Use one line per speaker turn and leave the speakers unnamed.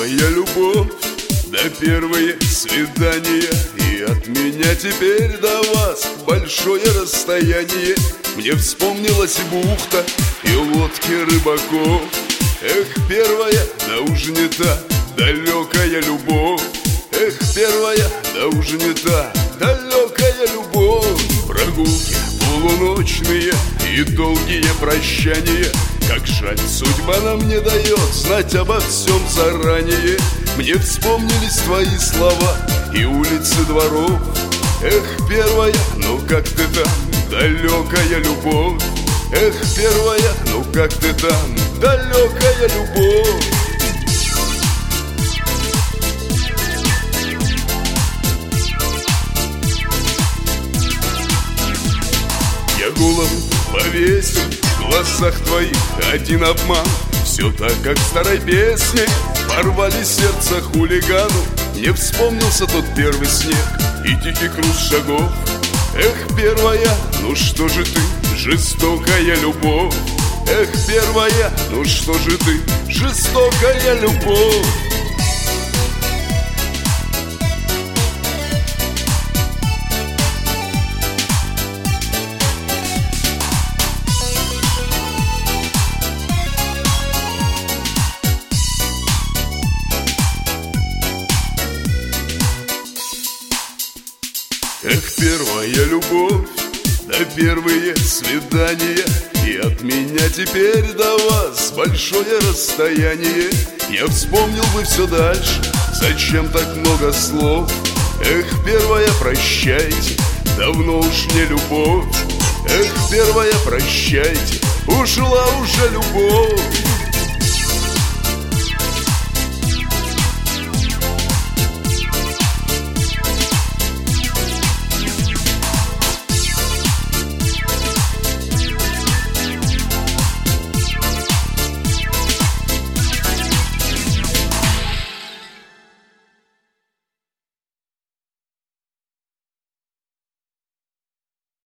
первая любовь, да первые свидания. И от меня теперь до вас большое расстояние. Мне вспомнилась и бухта, и лодки рыбаков. Эх, первая, да уж не та далекая любовь. Эх, первая, да уж не та далекая любовь. Прогулки полуночные и долгие прощания. Как жаль, судьба нам не дает знать обо всем заранее. Мне вспомнились твои слова и улицы дворов. Эх, первая, ну как ты там, далекая любовь. Эх, первая, ну как ты там, далекая любовь. Я голову повесил, в глазах твоих один обман. Все так, как в старой песне, порвали сердце хулигану. Мне вспомнился тот первый снег и тихий круз шагов. Эх, первая, ну что же ты, жестокая любовь. Эх, первая, ну что же ты, жестокая любовь. Эх, первая любовь, да первые свидания. И от меня теперь до вас большое расстояние. Я вспомнил бы все дальше, зачем так много слов. Эх, первая, прощайте, давно уж не любовь. Эх, первая, прощайте, ушла уже любовь.